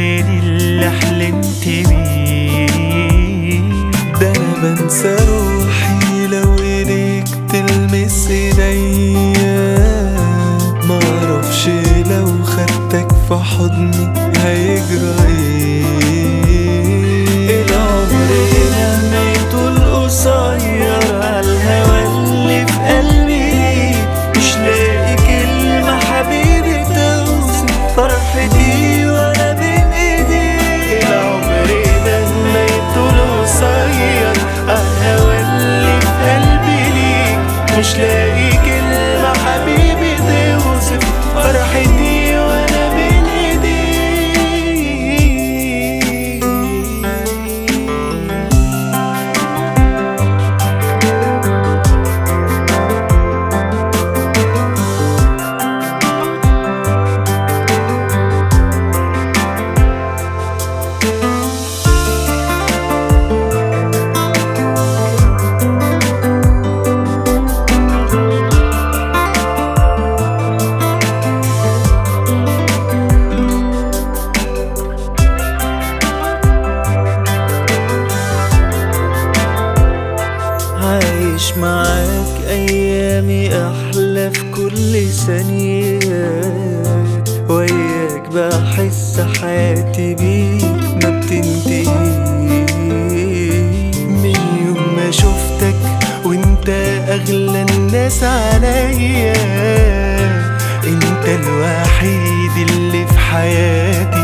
من اللي حلمت بيه. ده انا بنسى روحي لو ايديك تلمس ايديا، معرفش لو خدتك في حضني هيجرى ايه. العمر لما يطول قصير عالهوا اللي في قلبي، مش لاقي كلمة حبيبي توصف فرحتي وانا بين ايديك. العمر لما يطول قصير عالهوا اللي في قلبي ليك، مش لاقي كلمة حبيبي توصف فرحتي وانا بين ايديك. عايش معاك أيامي أحلى في كل ثانية، وياك بحس حياتي بيك ما بتنتهي. من يوم ما شفتك وانت أغلى الناس عليا، انت الوحيد اللي في حياتي